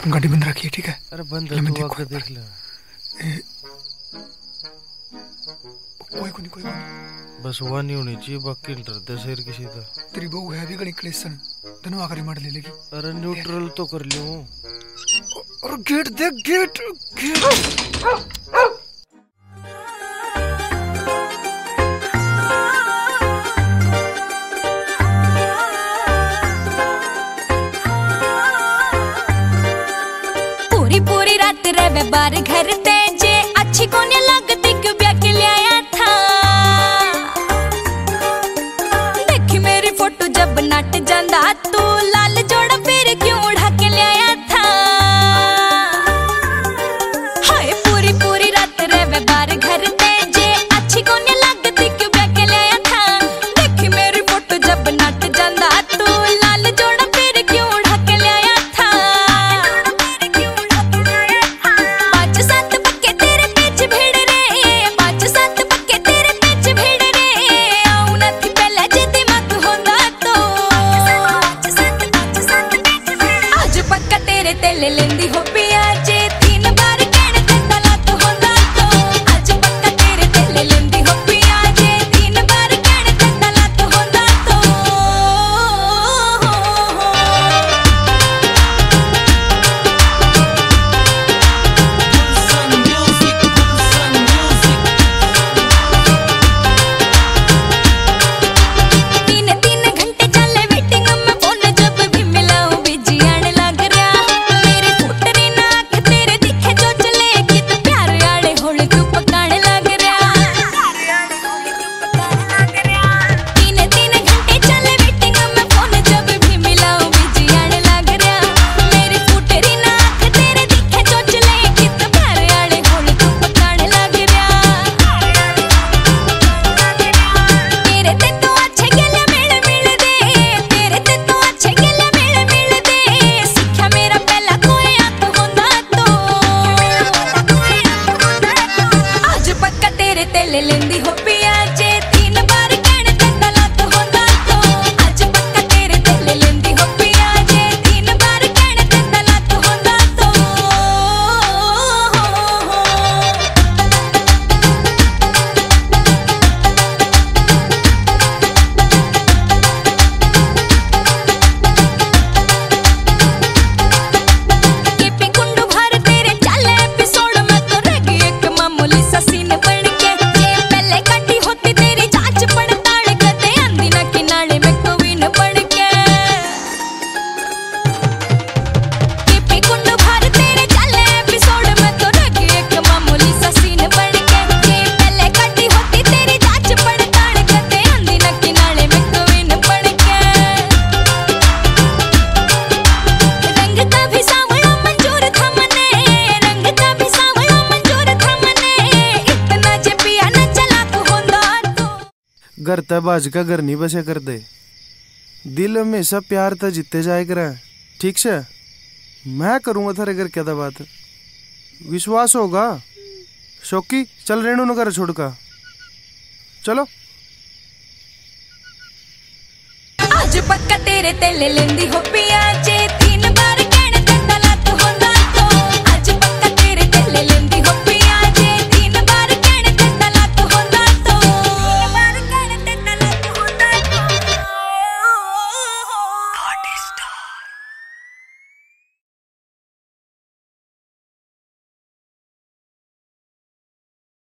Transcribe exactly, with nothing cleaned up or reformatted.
गाड़ी बंद रखिए, ठीक है? अरे बंद है, तू आके देख ले। कोई को नहीं, कोई को नहीं। बस हुआ नहीं होनी चाहिए, बाकी डरते शेर किसी का। तेरी बहू है भी गणी क्लेसन, दोनों आकर मार ले लेगी। अरे न्यूट्रल तो कर लियो। और गेट देख, गेट गेट पूरी पूरी रात रहे बार घर ते जे अच्छी कोने लगती क्यों ब्याह के ले आया था। देखी मेरी फोटो जब नट जांदा तू लाल जोड़ा फिर क्यों उड़ा के ले आया था। हाय पूरी पूरी रात रहे बार घर ते जे अच्छी कोने लगती क्यों ब्याह के ले आया था। देखी मेरी फोटो जब नट जांदा तू लाल जोड़ा फिर क्यों उड़ा के ले आया था। पाँच सात पक्के तेरे पीछे भीड़ रे, पाँच सात पक्के तेरे पीछे भीड़ रे। आऊं ना थी पहले जे दिमाग होंदा तो आज पक्का तेरे तेले लेंदी हो पिया जे तीन बार कहने ते तलाक होंदा तो। आज पक्का तेरे तेले लेंदी हो पिया जे तीन बार कहने ते तलाक होंदा तो। तीन तीन घंटे चले वेटिंग में फोन जब भी मिलाऊं बिजी आने लग रहा। मेरे फुटरी नाक तेरे दिखे जो चले कि तू प्यार आड़े होले क्यों पकाने लग रहा। तीन तीन घंटे चले वेटिंग में फोन जब भी मिलाऊं बिजी आने लग रहा। मेरे फुटरी नाक तेरे दिखे जो चले कि तू प्यार आड़े होले क्यों पकाने लग रहा। तेरे ते तो अच्छे गेले मिल मिल दे, तेरे ते तो अच्छे गेले मिल मिल दे। सिक्ख्या मेरा पहला कोई आत होंदा तो। आज पक्का तेरे तेले लेंदी हो पिया जे तीन बार कहने ते तलाक होंदा तो। आज पक्का तेरे तेले लेंदी हो पिया जे तीन बार कहने ते तलाक होंदा तो। केपी कुंडू भर तेरे चले एपिसोड में तो रह गई एक मामूली सा सीन बन के। ये पहले काटी होती तेरी जांच पड़ताल कदे आंदी ना किनारे में कोई न बन के। केपी कुंडू भर तेरे चले एपिसोड में तो रह गई एक मामूली सा सीन बन के। ये पहले काटी होती तेरी जांच पड़ताल कदे आंदी ना किनारे में कोई न बन के। रंग का भी सांवला मंजूर था मने, रंग का भी सांवला मंजूर था मने। इतना जे पिया न चला तो होंदा तो। घर ते बाज का घर नहीं बसे कर दे। दिल हमेशा प्यार ते जीते जाए करे, ठीक से? मैं करूंगा थारे घर क्या बात, विश्वास होगा? शौकी चल रेणु नगर छोड़ का चलो। आज पक्का तेरे तेले लेंदी हो पिया